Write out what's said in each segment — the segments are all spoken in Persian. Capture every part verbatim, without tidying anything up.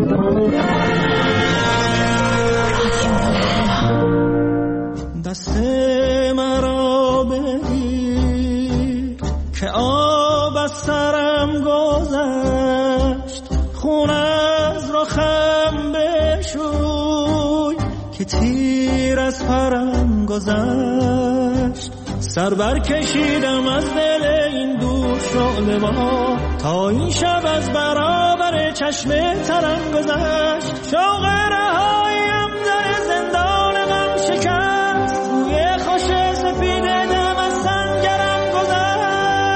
دست مرا بگیر که آب از سرم گذشت، خون از رخم بشوی که تیر از پرم گذشت. سر بر کشیدم از دل این دور شعله با، تا این شب از برابر چشم ترم گذشت. شوق رهاییم در زندان غم شکست، روی خوش سپید دم از سنگرم گذشت.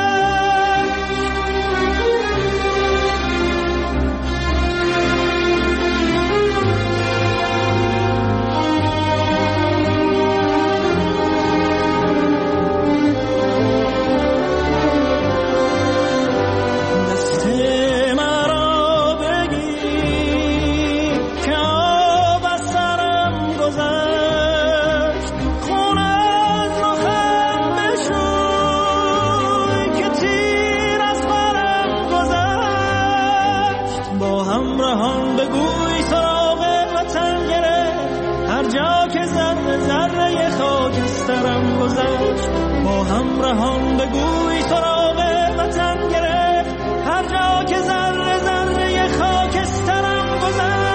با همراهان بگوی سراغ وطن گرفت، هر جا که ذره ذره خاکسترم گذشت.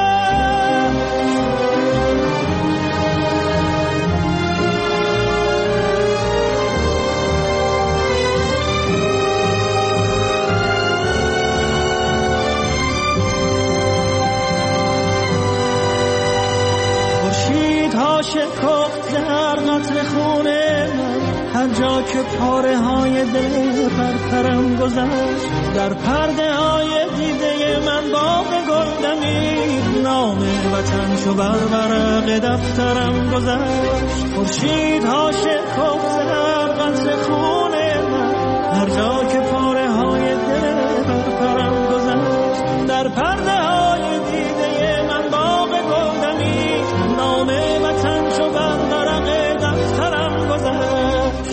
خورشیدها شکفت در قطر خونه، هر جا که پاره های دل پرپرم گذشت. در پرده های دیده من باغ گل دمید، نام وطن شو بر ورق دفترم گذشت. خورشیدها شکفت در قطر خون من، هر جا که پاره های دل پرپرم گذشت. در پرده های دیده من باغ گل دمید، نام وطن شو بر ورق دفترم گذشت.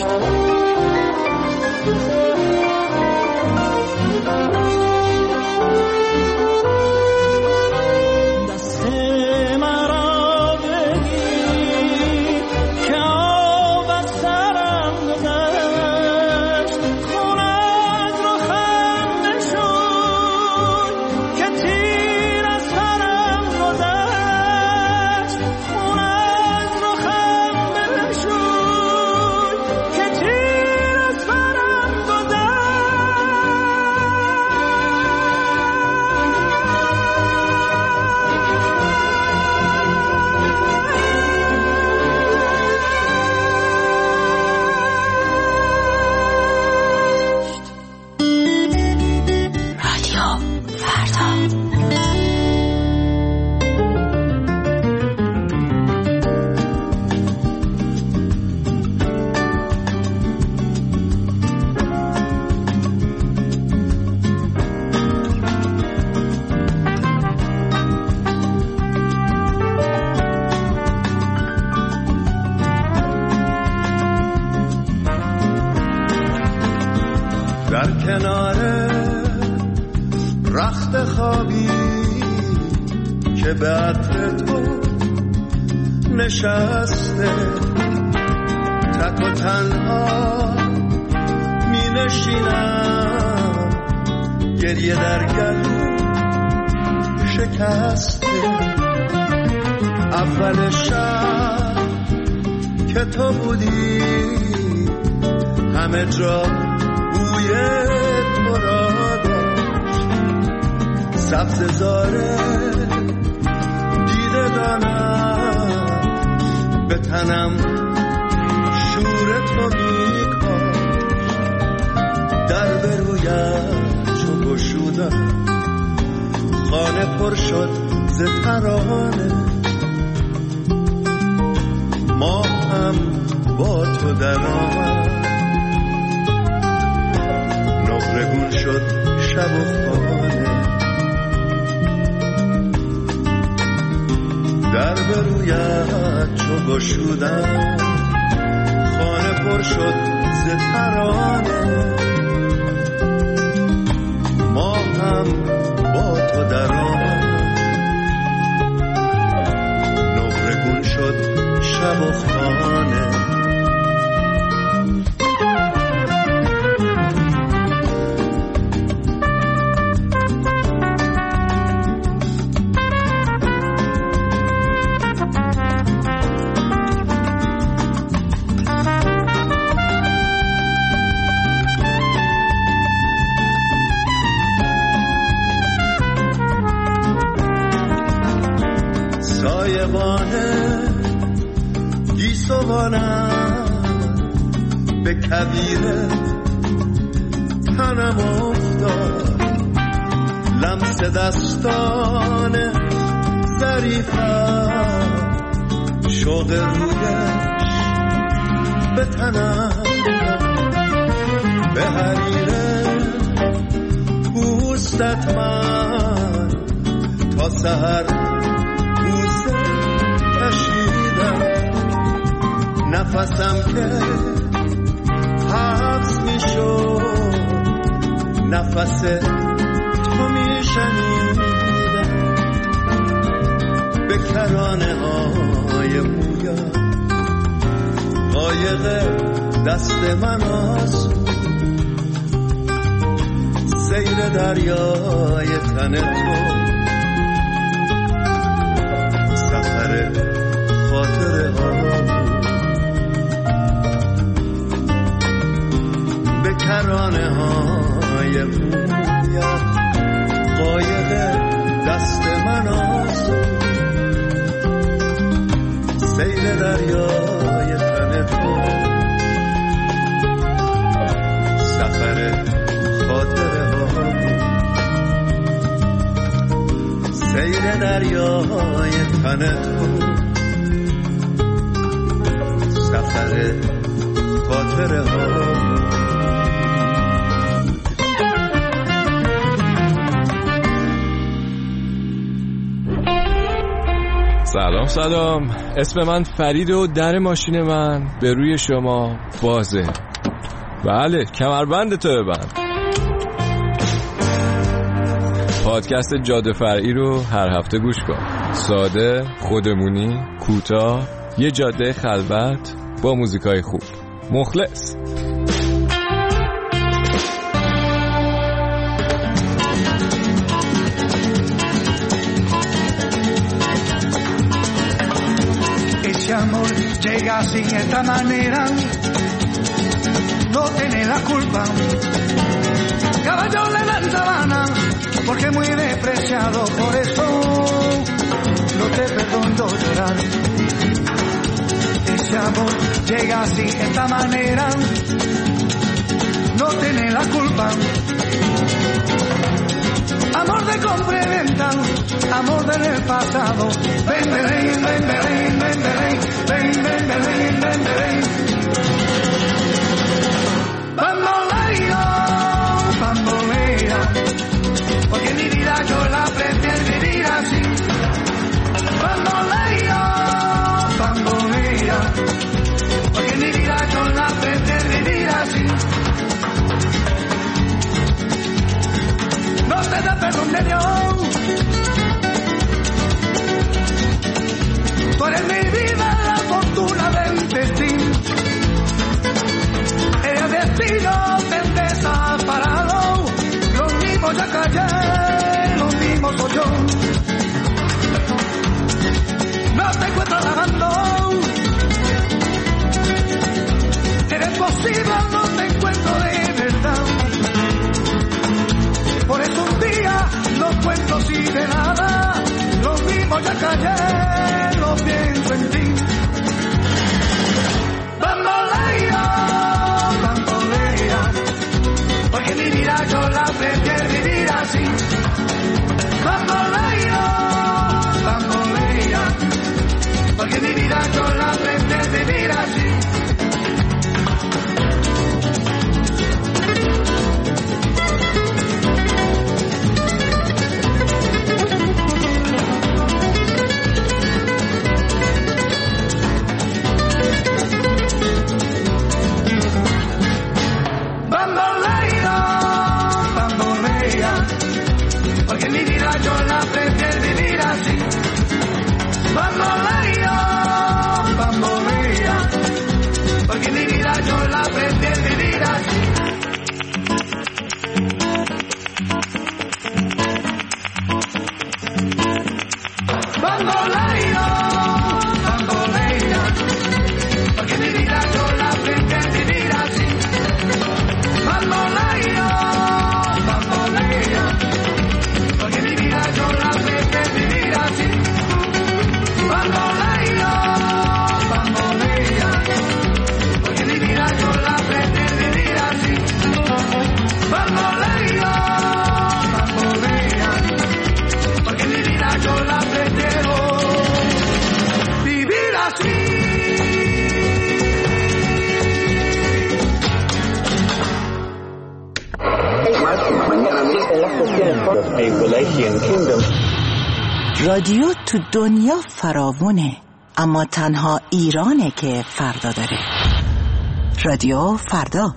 به عطر تو نشسته، تک و تنها می نشینم، گریه در گلو شکسته. اول شب که تو بودی همه جا بوی تو را داشت، سبز زاره دانم به تنم شور تو میکاش. در به رویت چو گشودم خانه پر شد ز ترانه. ما هم با تو در آمد، نقرگون شد شب و خانه. در به رویت چو گشودم خانه پر شد ز ترانه. ما هم با تو در آمد، غایبانه گیسوانم به کبیره تنم افتاد لمس دستان ظریفم شوق رویش به تنم به حریره پوستت من تا سحر بوسه کشیدم نفسم که حبس میشد نفس تو میشنیدم به کرانه های مویا قایق دست من آسود سیر دریای تن تو سفر خاطره ها به کرانه های مویا قایق دست من آسود سیر دریای تن تو سفر خاطره ها سیر دریای تن تو سفر خاطره ها. سلام سلام، اسم من فرید و در ماشین من به روی شما بازه. بله، کمربند تو ببند. پادکست جاده فرعی رو هر هفته گوش کن. ساده، خودمونی، کوتاه، یه جاده خلوت با موزیکای خوب. مخلص. Ese amor llega sin esta manera, no tiene la culpa. Caballo le dan sabana, porque muy despreciado, por eso no te perdono llorar. Ese amor llega así, esta manera, no tiene la culpa. Amor de compra y venta, amor del pasado. Ven, ven, ven, ven, ven, ven, ven, ven, ven, ven, ven, ven. Bamboleo, bambolea, porque mi vida yo la prefiero vivir así. Bamboleo, bambolea, porque mi vida yo la prefiero vivir así. No te da perdón de Dios. Tú eres mi vida, la fortuna del destino. El destino te desaparado. Lo mismo ya callé, lo mismo soy yo. No te encuentro lavando. Eres posible, no te encuentro de verdad. Por eso un día no cuento así de nada. Lo mismo ya callé, lo pienso en ti. Bambolea, bambolea, porque mi vida yo la prefiero vivir así. Bambolea, bambolea, porque mi vida yo la prefiero vivir así. Bambolea, bambolea, porque mi vida yo la prefiero vivir así. Bambolea, bambolea, porque mi vida yo la prefiero vivir así. Bambolea, bambolea, porque mi vida yo la prefiero vivir así. yo la prefiero vivir así. رادیو تو دنیا فراوونه، اما تنها ایرانه که فردا داره. رادیو فردا.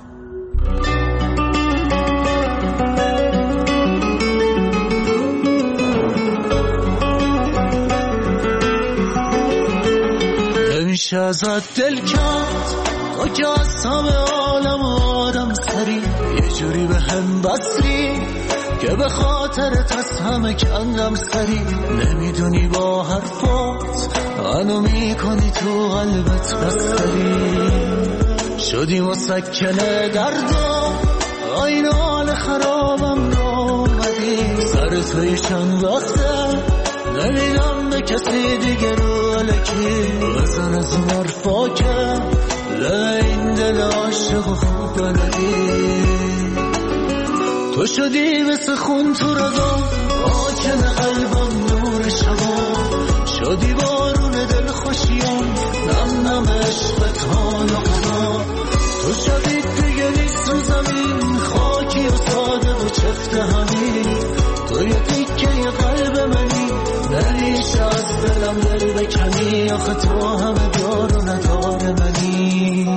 نمیشه ازت دل کرد تو که از همه عالم آدم سری، یه جوری به هم بسری که به خاطرت از همه کندم سری. نمیدونی با حرفات منو میکنی تو قلبت بستری، شدی مسکنه دردا آین حال خرابم نامدی. سر توی چند وقته نمیدم به کسی دیگه رو علکی، بزن از اون حرفا که این دل عاشق و خوب بلدی. تو شدی مثل خون تو رگام، آکن قلبم نور شبا، شدی بارون دل خوشیام، نم نم عشقت حال و قضا. تو شدی دیگه نیست رو زمین، خاکی و ساده و چفت همین. تو یه تیکه یه قلب منی، نریش از دلم دل بکنی، آخه تو همه دار و ندار منی.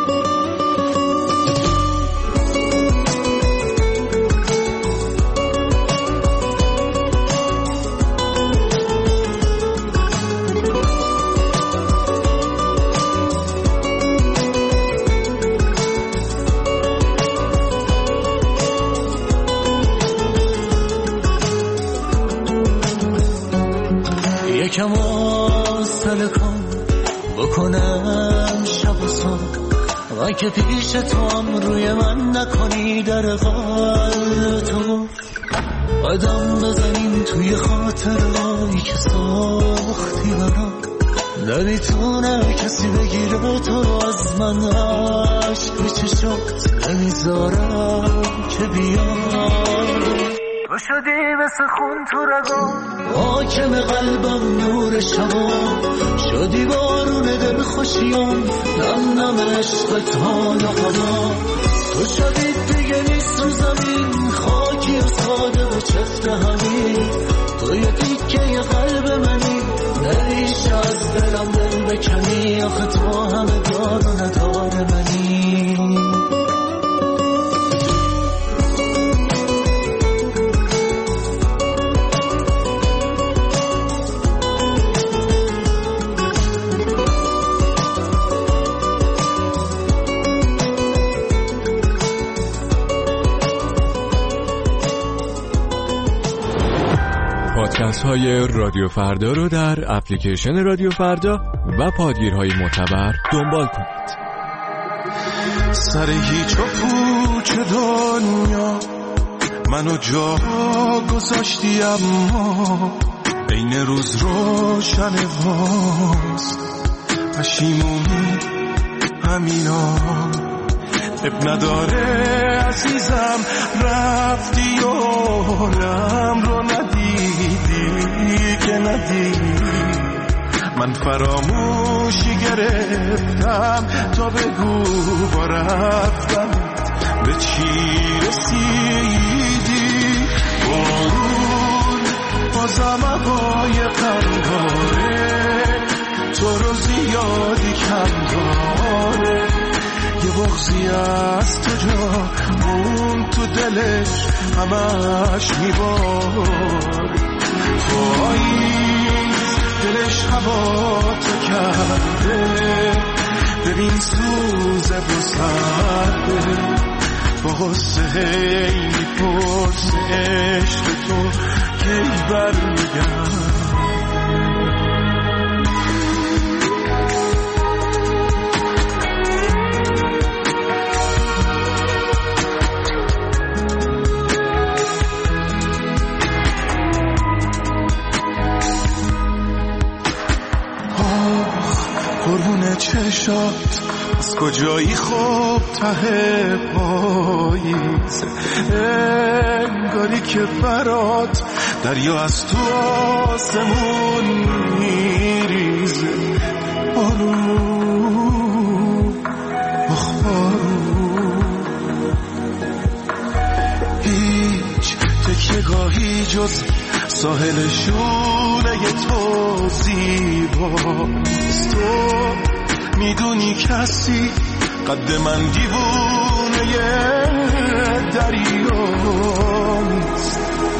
یکم آستل کن بکنم شب و صبح، و که پیش تو هم روی من نکنی در قلب تو. قدم بزنیم توی خاطرهایی که ساختی برام، نمیتونه کسی بگیره تو از من. عشق به چشات نمیذارم که بیام. تو شدی مثل خون تو رگام، حاکم قلبم نور شبا، شدی بارون دل خوشیام، نم نم عشقت حال و قضا. تو شدی دیگه نیست رو زمین، خاکی و ساده و چفت همین. تو یه تیکه یه قلب منی، نریش از دلم دل بکنی، آخه تو همه دار و ندار منی. پادکست های رادیو فردا رو در اپلیکیشن رادیو فردا و پادگیرهای معتبر دنبال کنید. سر هیچ و پوچ دنیا منو جا گذاشتی، اما بین روز روشن واست پشیمونی همینا. اب نداره عزیزم رفتی و حالم رو ندیدی که ندیدی. من فراموشی گرفتم تا بگو با رفتم به چی رسیدی. بارون بازم هوای غم داره، تو رو زیادی کم داره. یه بغضی از تو جا مون تو دلش همش میباره. پاییز دلش هوا تو کرده، ببین سوزه و سرده. با غصه هی میپرسه عشق تو کی برمیگرد. قربون چشات از کجایی خوب ته پاییز، انگاری که برات دریا از تو آسمون میریزه بارون آخ بارون. هیچ تکیه‌گاهی جز ساحل شونه تو زیباست. تو میدونی کسی قد من دیوونه دریا نیست.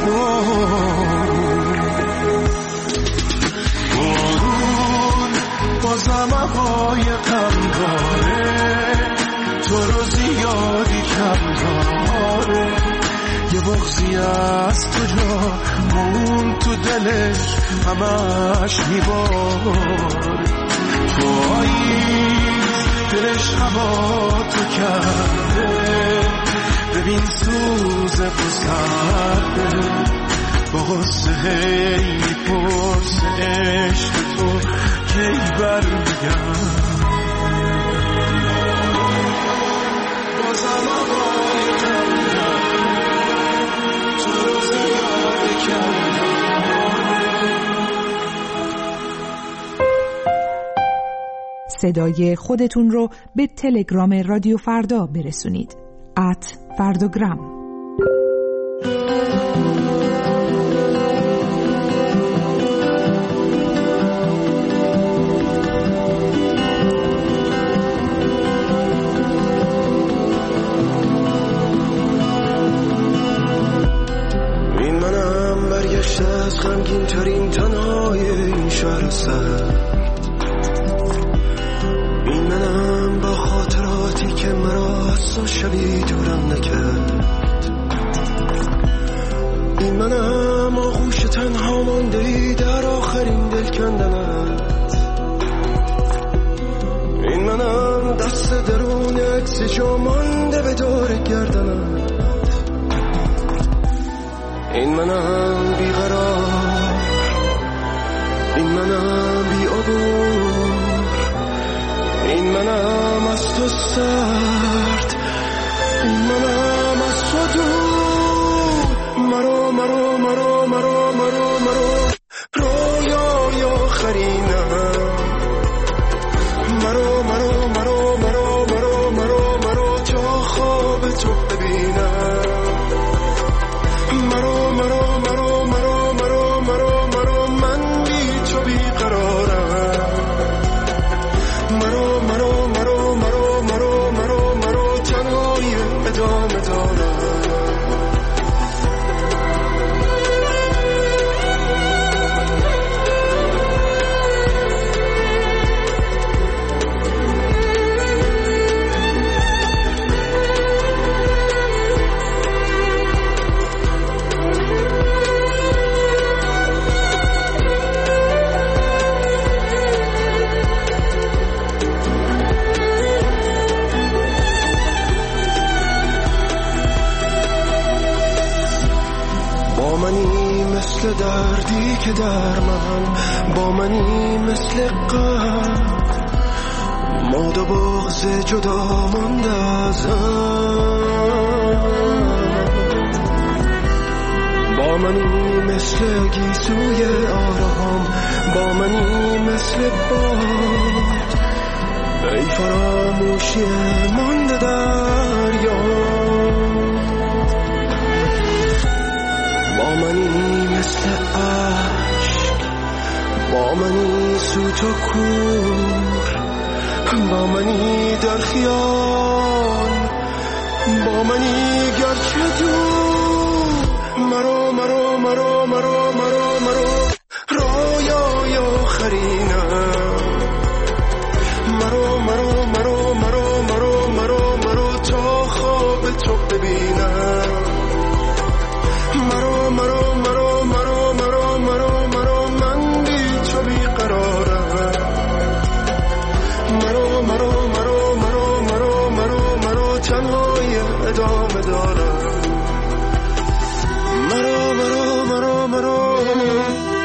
بارون بازم هوای غم داره، تو رو زیادی کم داره. یه بغضی از تو جا مون تو دلش همش میباره. پاییز دلش هوا تو کرده، ببین سوز بسرده با غصه هی میپرسه عشق تو کی برمیگرد. بازم آقای کم تو رو زیاده کم. صدای خودتون رو به تلگرام رادیو فردا برسونید. ات فردوگرام. این منم برگشته از غمگین ترین تنهای این شهر سر. این منم با خاطراتی که مرا از تو شبی دورم نکرد. این منم آغوش تنها ماندهی در آخرین دل کندنت. این منم دست درون عکس جا مانده به دور گردنت. این منم بیقرار، این منم بی عبور، این منم از تو سرد، این منم از تو دور. مرو مرو مرو مرو مرو مرو رویای آخرینم. مرو مرو مرو مرو مرو مرو مرو تا خواب تو ببینم. مرو مرو مرو مرو مرو مرو مرو من بی تو بیقرارم. مرو مرو مرو مرو مرو مرو مرو تنهای ادامه دارم. با منی مثل دردی که در من، با منی مثل غم. ما دو بغض جدا مانده ازم. با منی مثل گیسوی آرام، با منی مثل باد. ای فراموشی مانده دریا. با منی مثل عشق، با منی سوت و کور، با منی در خیال، با منی گرچه دور. مرو مرو مرو مرو مرو مرو رویای آخرینم. مرو مرو مرو مرو مرو مرو مرو تا خواب تو ببینم. مرو مرو مرو مرو مرو مرو مرو من بی تو بیقرارم. مرو مرو مرو مرو مرو مرو مرو تنهای ادامه دارم. مرو مرو مرو مرو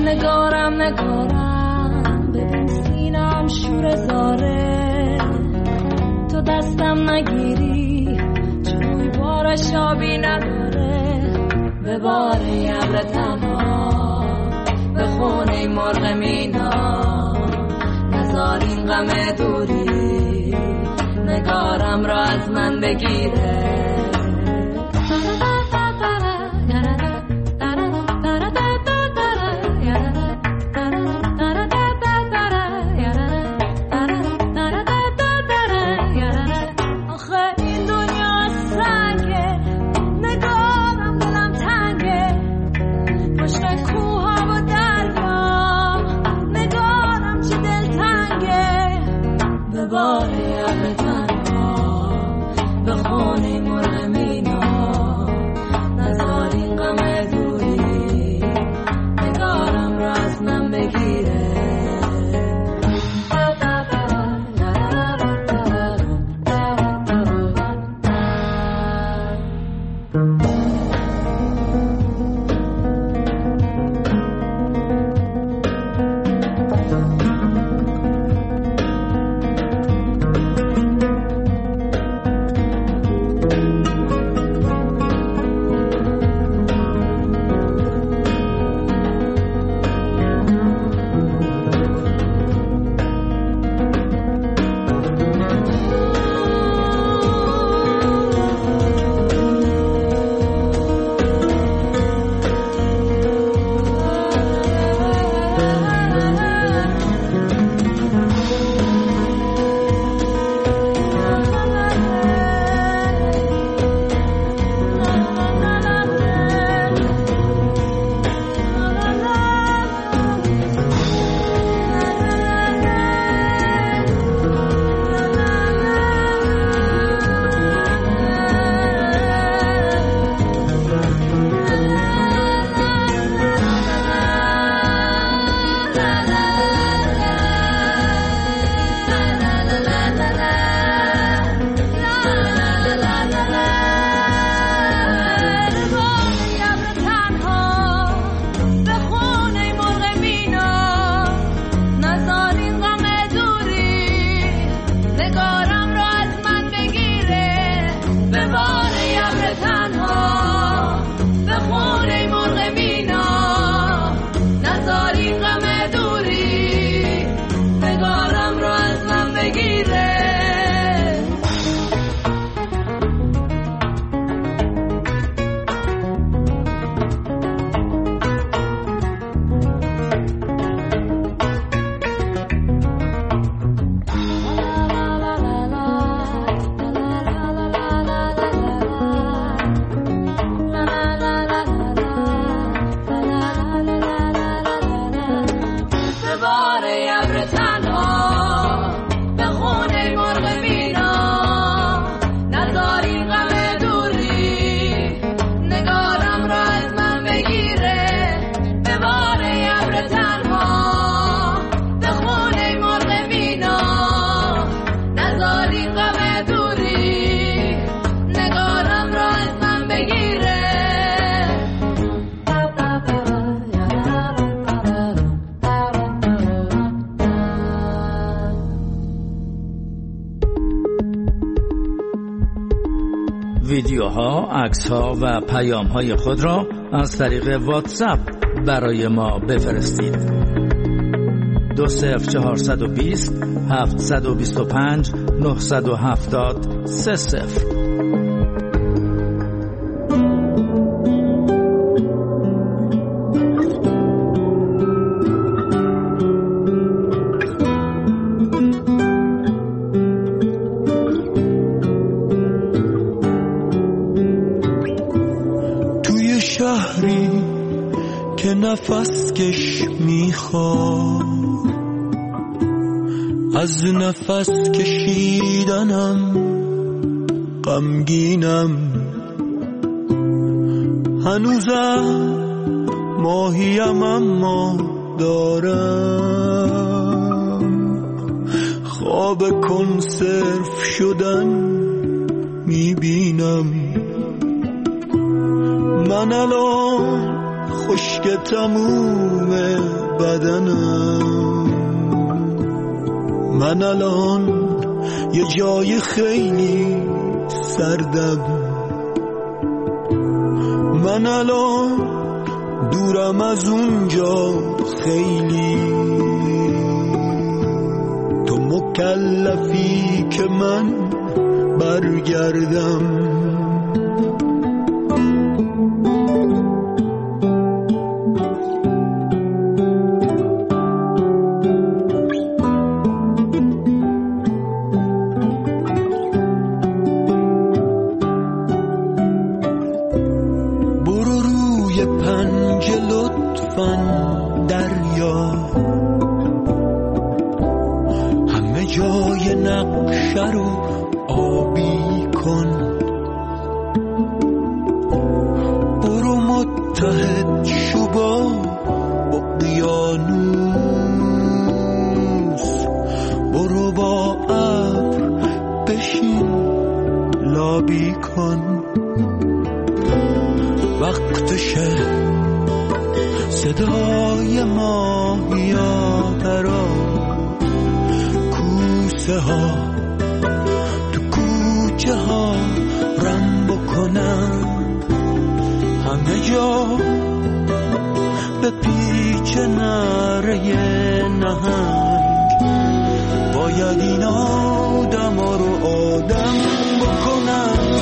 نگارم نگارم ببین سینم شور زاره، تو دستم نگیری چون بارش آبی نداره، به بار ابر تنها به خونه مرغ مینا، نزار این غم دوری نگارم را از من بگیره. ویدیوها، عکس‌ها و پیام‌های خود را از طریق واتساپ برای ما بفرستید. دو صفر چهارصد و بیست هفتصد و بیست و پنج نهصد و هفتاد سه صفر. شهری که نفس کش میخواد، از نفس کشیدنم غمگینم، هنوزم ماهیم اما دارم خواب کنسرو شدن میبینم. من الان خشک تموم بدنم. من الان یه جای خیلی سردم، من الان دورم از اونجا خیلی. تو مکلفی که من برگردم. دریا همه جای نقشه رو آبی کن. برو متحد شو با اقیانوس، برو با ابر بشین لابی کن. وقتشه صدای ماهیا درا کوسه ها تو کوچه ها رم بکنن. همه جا به پیچ نره نهنگ باید این آدم ها رو آدم بکنن.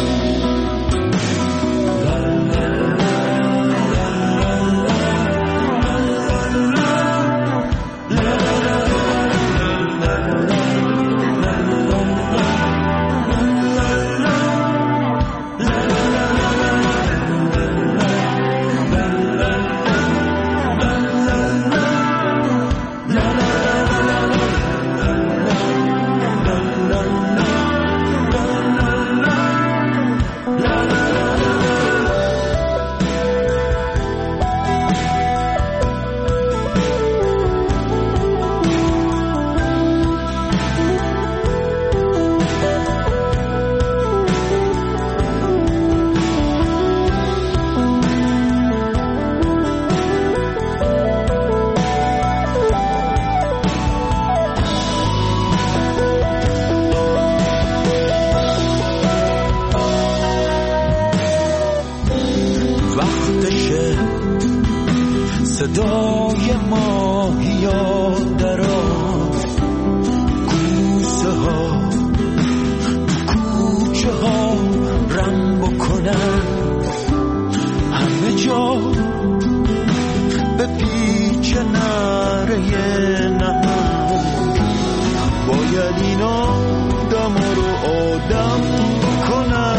صدای ماهیا دراز کوسه ها تو کوچه ها رم بکنن. همه جا به پیچ نره نهنگ باید این آدم رو آدم بکنن.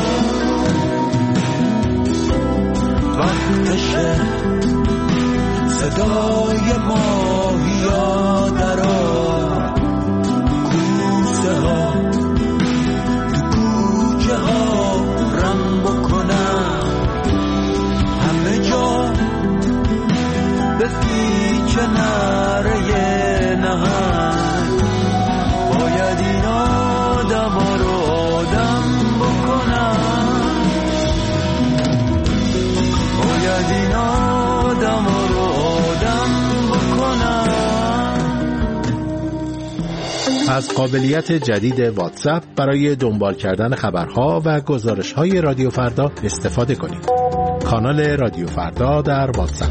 وقتشه صدای ماهیا درا کوسه ها تو کوچه ها رم بکنن. همه جا به پیچ نره نهنگ باید این آدم ها رو آدم بکنن. باید این آدم ها رو از قابلیت جدید واتساپ برای دنبال کردن خبرها و گزارش‌های رادیو فردا استفاده کنید. کانال رادیو فردا در واتساپ.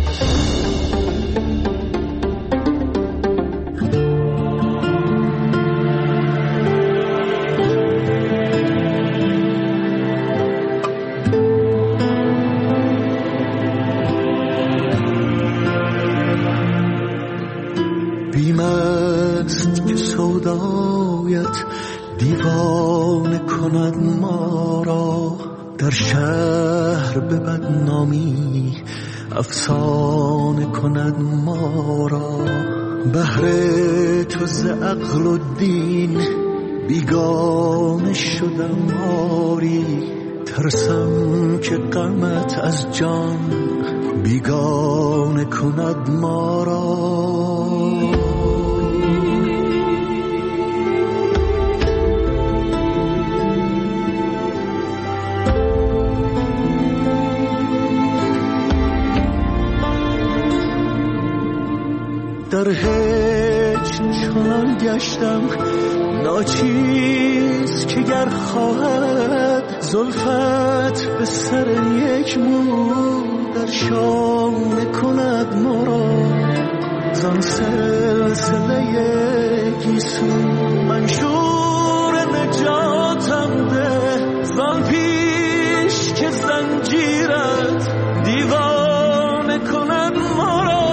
بیمست که سودایت دیوانه کند ما را، در شهر به بدنامی افسانه کند ما را. بهر تو ز عقل و دین بیگانه شدم آری، ترسم که غمت از جان بیگانه کند ما را. در هیچ چنان گشتم ناچیز که گر خواهد زلفت به سر یک مو در شانه کند مرا زان سلسله گیسو منشور نجاتم ده زان پیش که زنجیرت دیوانه کند مرا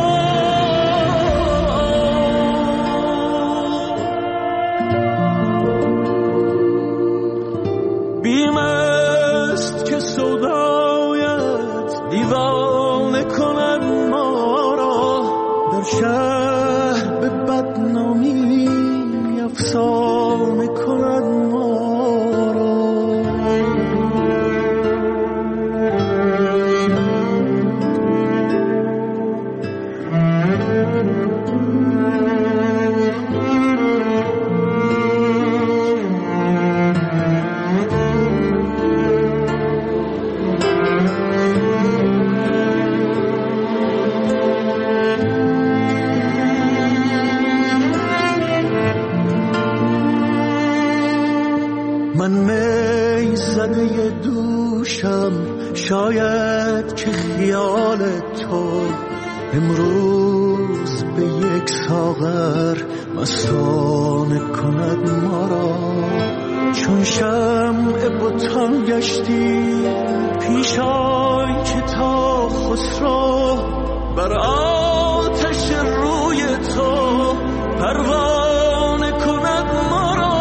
بیم است که سودایت دیوانه کند مرا در شهر به بدنامی افسانه کند مرا من می زده دوشم شاید که خیال تو امروز به یک ساغر مستانه کند ما را چون شمع بتان گشتی پیش آی که تا خسرو بر آتش روی تو پروانه کند ما را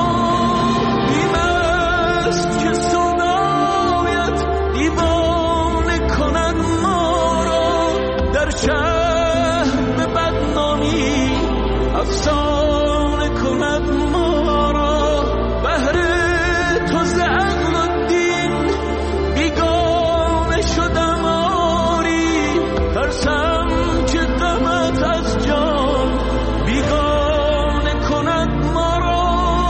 که صدایت دیوانه کند ما را در شهر به بدنامی افسانه کند ما را بهر تو ز عقل و دین بیگانه شدم آری ترسم که غمت از جان بیگانه کند ما را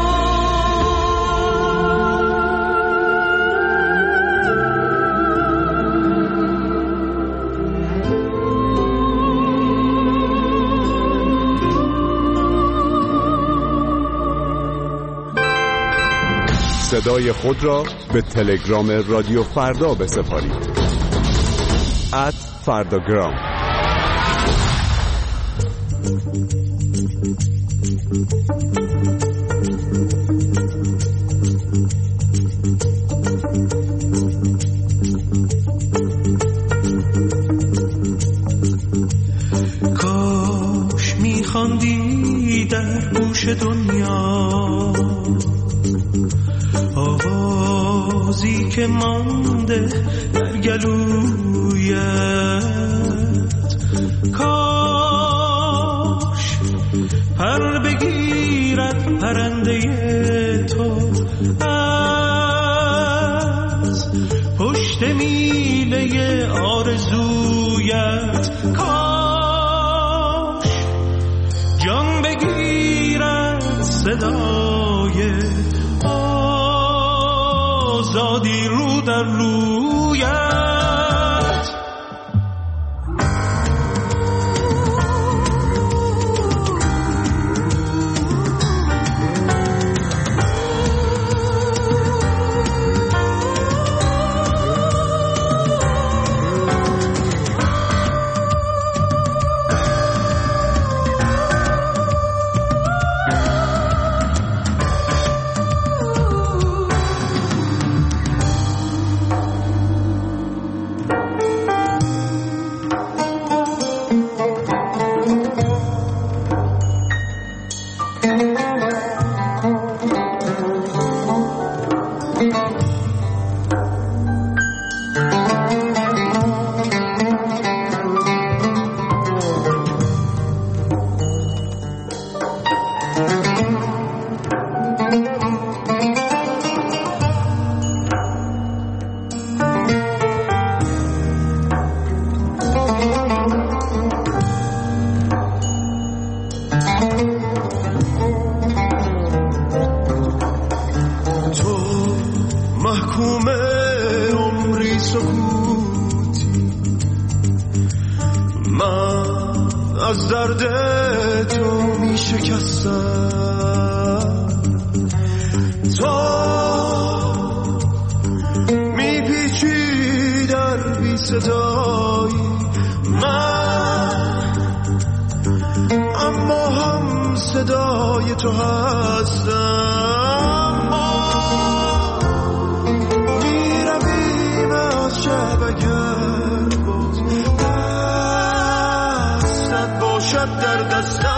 صدای خود را به تلگرام رادیو فردا بسپارید ات فرداگرام. کاش میخواندی در گوش دنیا آوازی که مانده در گلویت کاش پر بگیرد پرنده تو از پشت میله آرزویت کاش جان بگیرد صدای آزادی رو در رویت از درد تو می شکستم، تو می پیچی در بی صدایی من، اما هم صدای تو هستم. ما می رویم از شب اگر باز دستت باشد در دستم.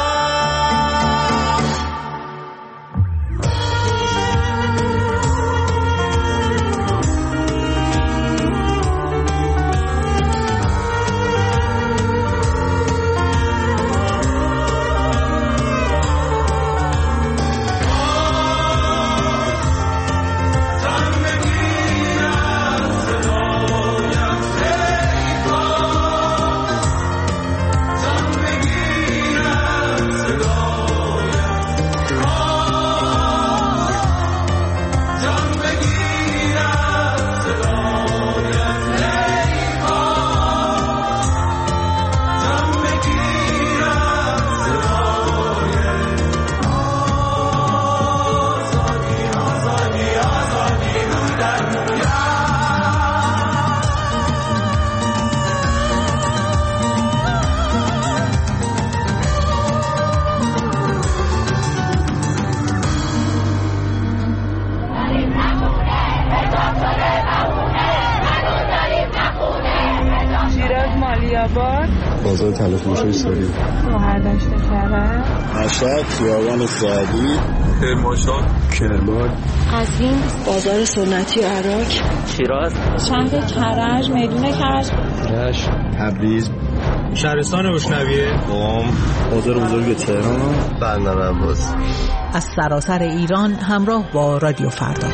بازار تلفروشی ساری، شهردشت کرد، مشهد، خیابان سعدی، کرمانشاه، کرمان، قزوین، بازار سنتی عراق، شیراز، شهر کرج، میدون کرج، رشت، تبریز، شهرستان روشنویه، قم، بازار بزرگ تهران، بندر عباس. از سراسر ایران همراه با رادیو فردا.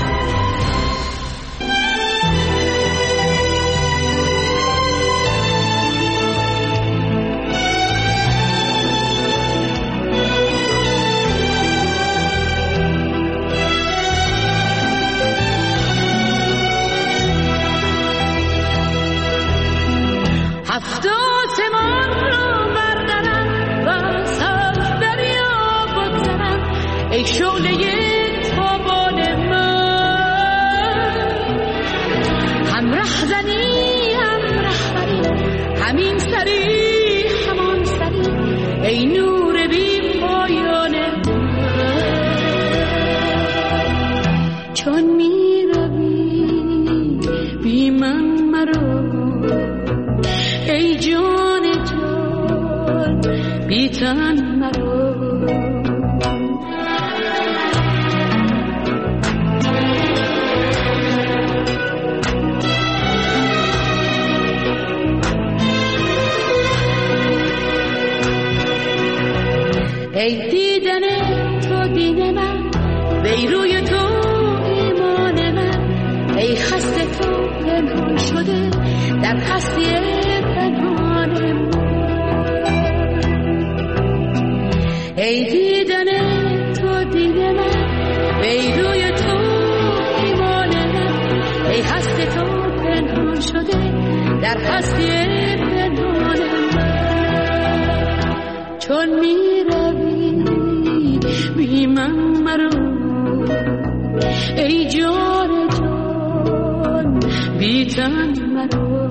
ای شعله تابان من، هم رهزنی هم رهبری، همین سری همان سری، ای نور بی پایان من. چون می روی بی من مرو، ای جان جان بی تن مرو. ای دیدن تو دین من، ای روی تو ایمان من، ای خسته تو پنهان شده در هستی پنهان من. ای دیدن تو دین من، ای روی تو ایمان من، ای خسته تو پنهان شده در هستی پنهان من. چون می بی من مرو، ای جان جان بی تن مرو.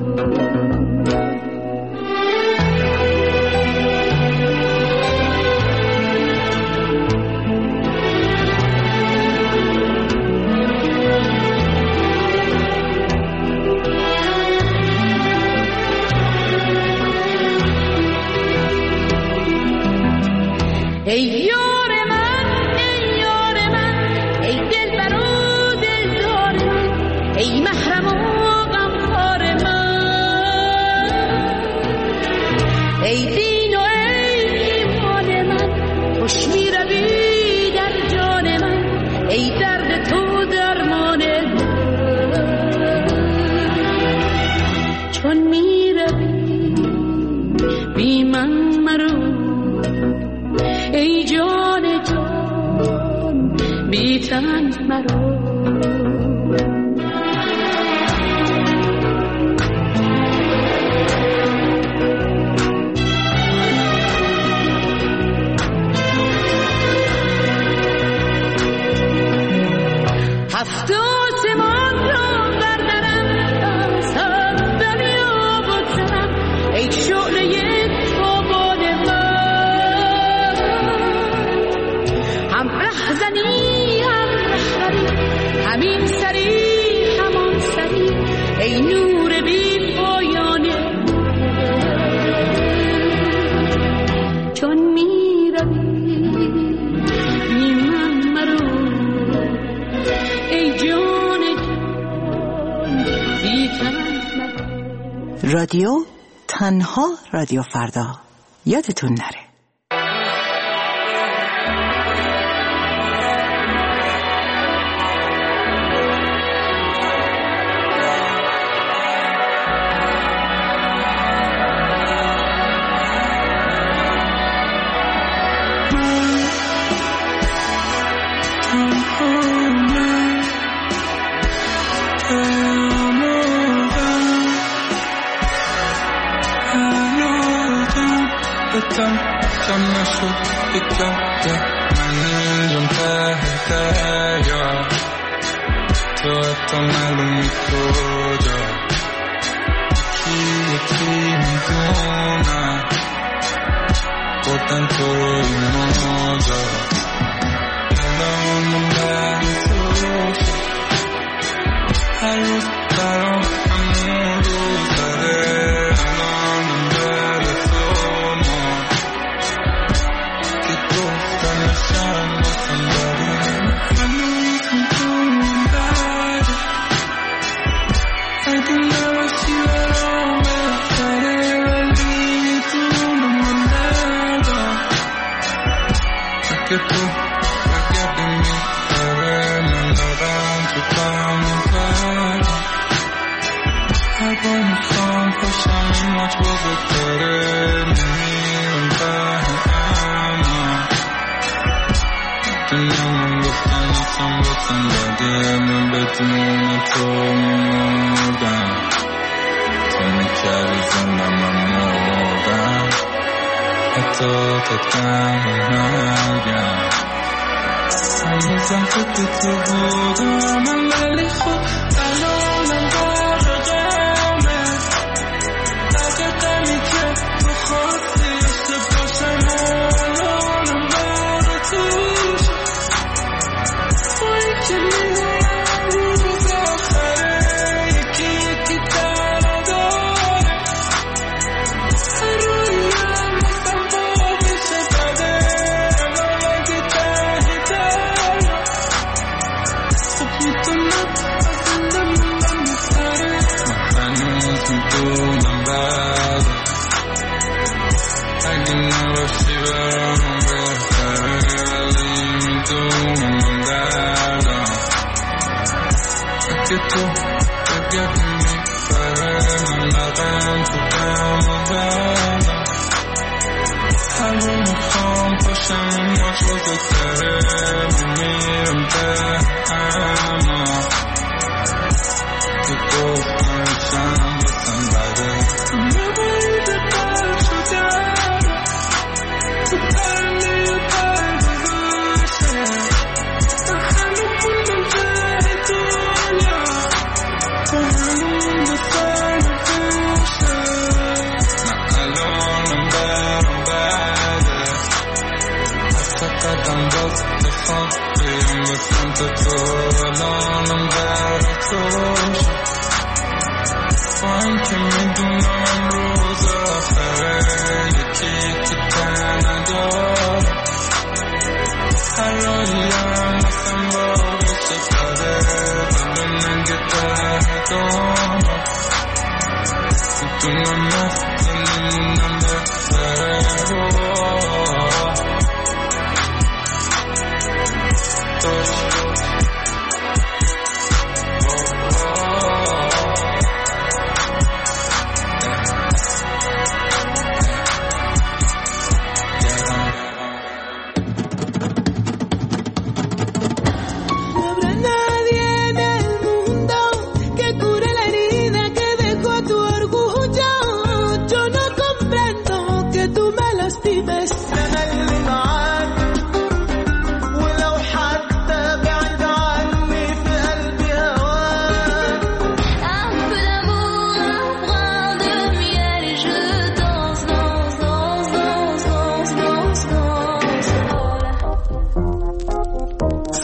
ای یار من، ای یار من، ای دلبر و دلدار من، ای محرم و غمخوار من، ای دین و ای ایمان من، خوش می روی در جان من، ای درد تو درمان من. چون می روی بی من مرو، ای جان جان بی تن مرو. رهزنی هم رهبری، همین سری همان سری، ای نور بی پایانه. چون می روی بی من مرو، ای جان جان بی تن. رادیو تنها رادیو فردا، یادتون نره. کم نشد یک لحظه من اینجام ته دریا، تو حتی معلومی کجا، یکی یکی میدونم بردن تو رو این موجا. الان من در تو هر روز برام همون روز داره. الان من در تو نشان بسن داری، هنوز میتونم بری، اگه نباشی برام بهتره، ولی میتونم من ندارم. اگه تو برگردی میبره، من دارم تو پام بری، هر بار میخوام پاشم این ماچ بزرگتره، نمیرم دنیا من گفتن اصلا گفتن داده، من بدون تو میمردم، تو میکردی زنده من مردم، حتی تکم مرگم. هنوزم فکر تو بودم من، ولی خب الانم غرقمه، دقیقمی که تو خواستی عشق باشم، الانم برا تو که میدونم روز آخره، یکی یکی تنها داره، هر رویم مثل با بشه بده، الان اگه تهی داره، خب میتونم از زنده موندم بهتره. من هنوز میدونم بده، اگه نباشی برام بهتره، ولی میدونم من بده، که تو بگردی میبره، من لقم تو کم بردم، هر رو میخوام پاشم این ماچ بزرگتره، میمیرم ده اما که گفتم شم بسن بده، نبایی به پر شده تو پرنی و پر گذاشته، همه موندم ته دنیا، تو همون به سر بشه. نه الانم برام بده، هفته قدم باز بخوام بریم به سمت تو، الانم برا تو شد، با این که میدونم روز آخره، یکی یکی تنها داره، هر راهیم مثل با بشه بده، الان اگه ته دارم میتونم مثل نمونم بهتره.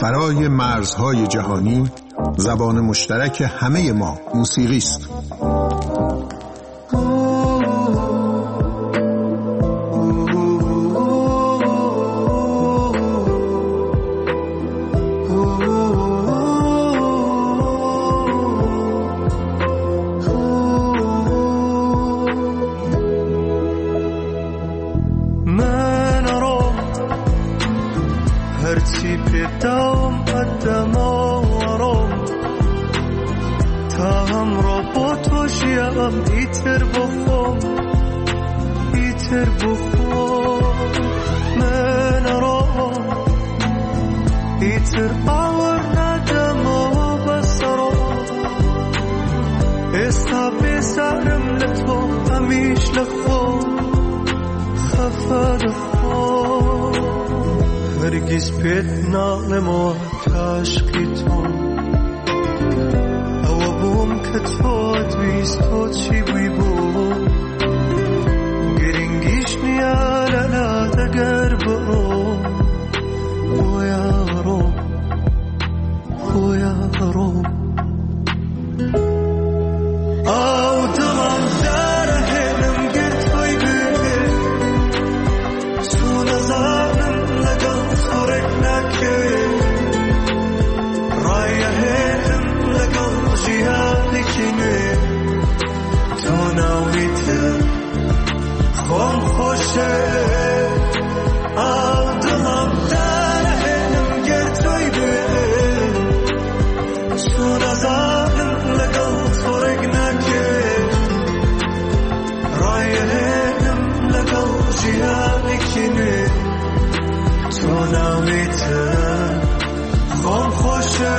برای مرزهای جهانی زبان مشترک همه ما موسیقی است. هرگز پێت ناڵێمەوە کاشکی تۆ ئەوە بووم کە تۆ تویست تۆ چی بووی بۆ گرنگیش نییە لەلات ئەگەر بڕۆ بۆیە ڕۆ بۆیە ڕۆ ئەو دڵم دارەهێنم گر تۆی بێ چۆ نەزانم لەگەڵ تۆڕێک ناکەی ڕایەهێنم لەگەڵ ژیانێکی نوێ تۆ ناویتر خۆم خۆشە ئەو دڵم دارەهێنم گر تۆی بێ چۆ نەزانم لەگەڵ تۆڕێک ناکەی ڕایەهێنم لەگەڵ ژیانێکی نوێ تۆ ناویتر خۆم خۆشە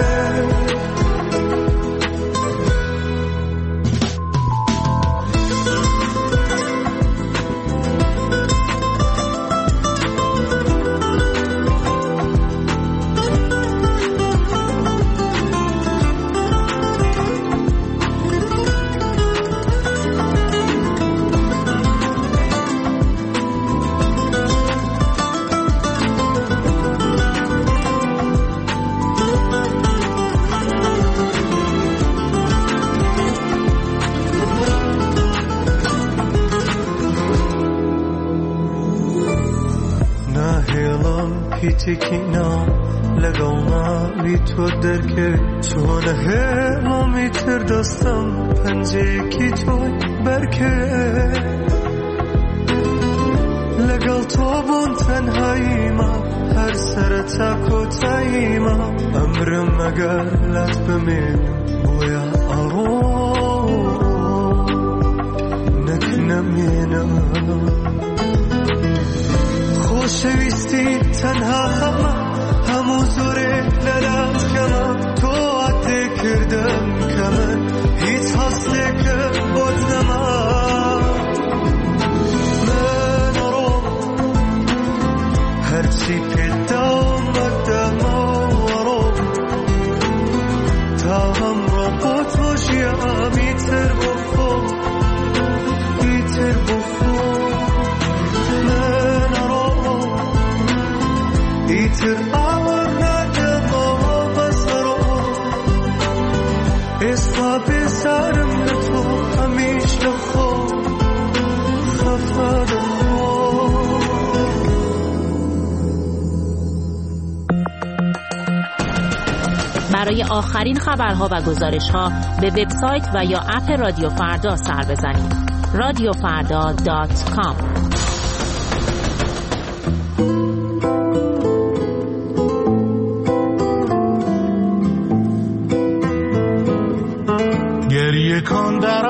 تکینا لەگەڵ ناوی تۆ دەرکێ چۆنە هێڵمی تر دەستم پەنجەیەکی تۆی بەرکێ لەگەڵ تۆ بوون تەنهاییمە هەر سەرەتا کۆتاییمە ئەمرم ئەگەر لات بمێنم بۆیە ئەڕۆ نەک نەمێنم خۆشەویستی تەنها خەمە هەموو زۆرێ لەلات کەمە تۆ عادێ کردم کە من هیچ هەستێکم بۆت نەما من ڕۆ هەرچی پێداوم بەدەمەوە ڕۆ تا ئەمڕۆ بۆ تۆ ژیامی تر بۆ خۆم ئیتر بۆ خۆم ئیتر ئاوەڕ نادەمەوە بەسەرۆ ئێستا بێزارم لە تۆ هەمیش لە خۆ خەفە دەخۆ برای آخرین خبرها و گزارش‌ها به وبسایت و یا اپ رادیو فردا سر بزنید. رادیو فردا دات کام. گریه کن در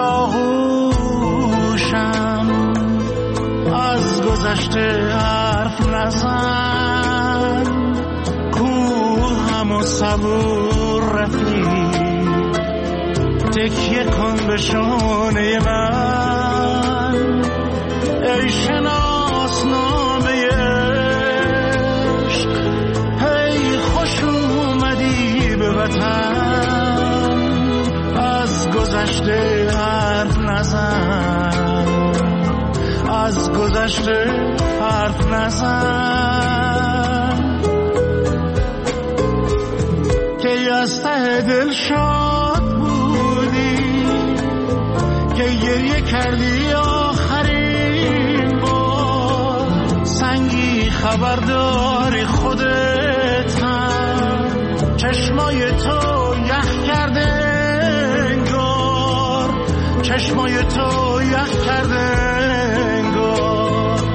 آغوشم از گذشته حرف نزن کوهم و صبور رفیق تکیه کن به شانه من ای شناسنامه عشق هی خوش اومدی به وطن از گذشته حرف نزن از گذشته حرف نزن شاد بودی که گریه کردی آخرین بار، سنگی خبرداری خودت هم، چشمای تو یخ کرده انگار، چشمای تو یخ کرده انگار.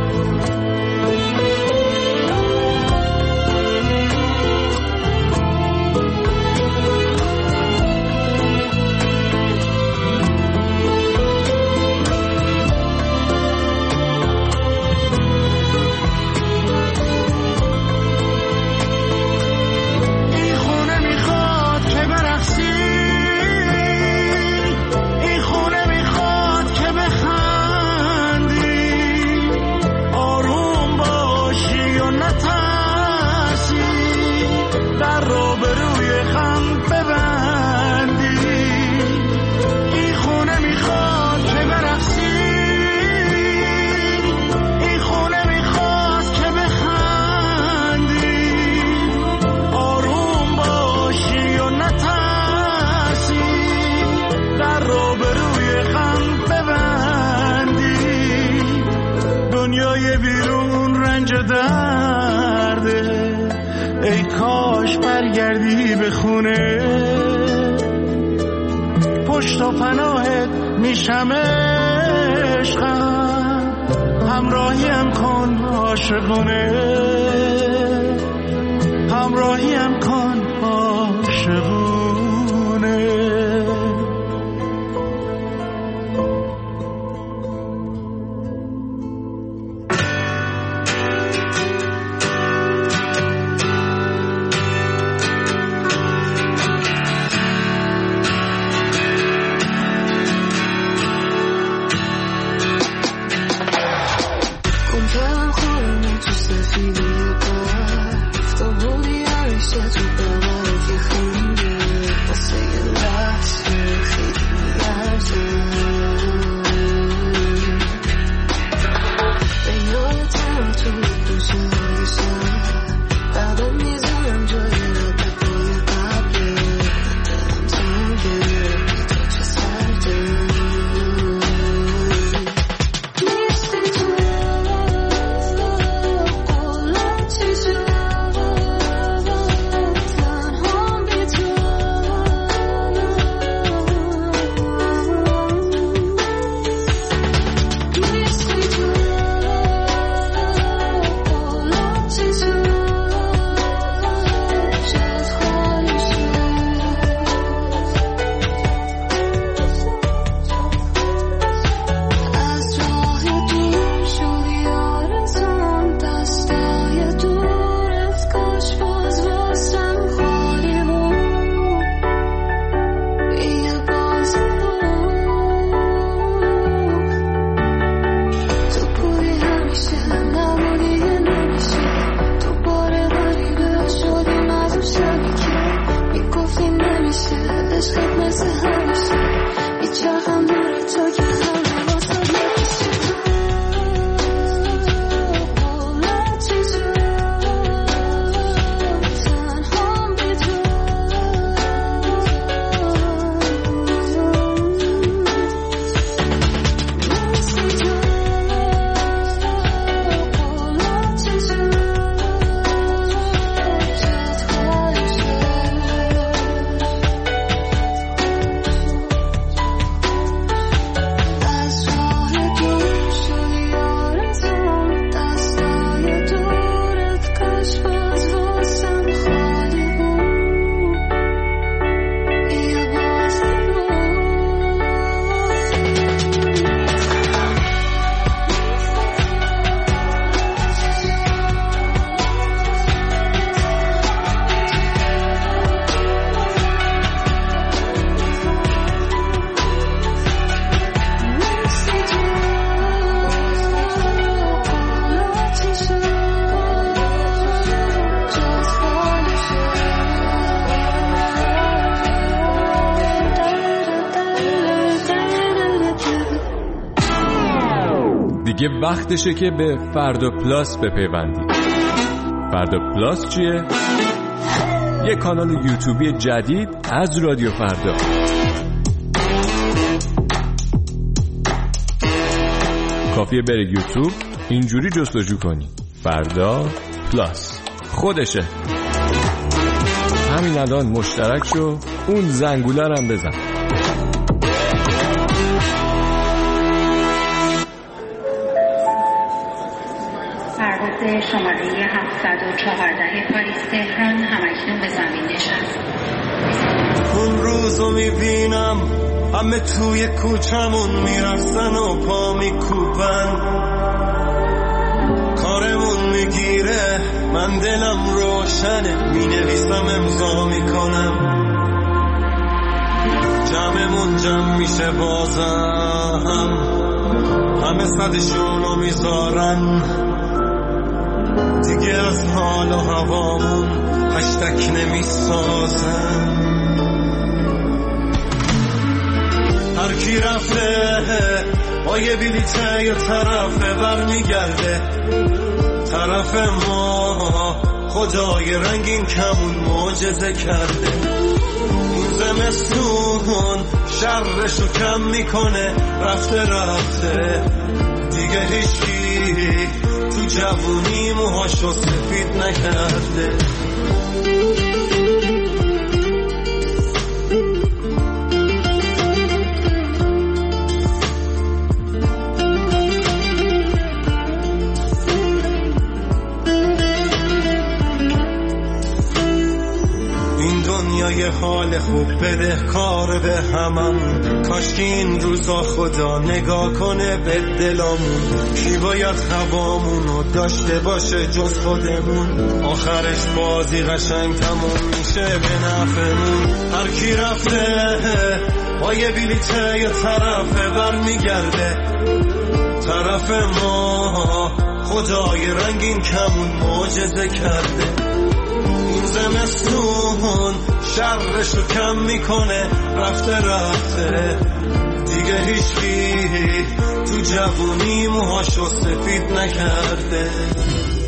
دنیای بیرون رنج درده، ای کاش برگردی به خونه، پشت و پناهت میشم عشقم، همراهیم کن عاشقونه، همراهیم کن عاشقونه. دیگه وقتشه که به فردا پلاس بپیوندید. فردا پلاس چیه؟ یک کانال یوتیوبی جدید از رادیو فردا. کافیه بری یوتیوب، اینجوری جستجو کنی فردا پلاس، خودشه. همین الان مشترک شو، اون زنگوله رو هم بزن. پرواز شماره هفتصد و چهارده پاریس تهران همکنون به زمین نشست. اون روزو میبینم همه توی کوچمون میرفتن و پا میکوبن، کارمون میگیره من دلم روشنه، مینویسم امضا میکنم، جمعمون جمع میشه بازم، همه صدشونو میذارن، دیگه از حال و هوامون هشتک نمیسازن. هر کی رفته با یه بلیته یه طرفه برمیگرده، طرف ما خدای رنگین کمون معجزه کرده. این زمستون شرشو کم میکنه، رفته رفته دیگه هیچکی تو جوونی موهاشو سفید نکرده. یه حال خوب بده کار به همم، کاش که این روزا خدا نگاه کنه به دلامون. کی باید هوامونو داشته باشه جز خودمون، آخرش بازی قشنگ تموم میشه به نفعمون. هر کی رفته با یه بلیته یه طرفه برمیگرده، طرف ما خدای رنگین کمون معجزه کرده. این زمستون شرشو کم میکنه، رفته رفته دیگه هیچکی تو جوونی موهاشو سفید نکرده.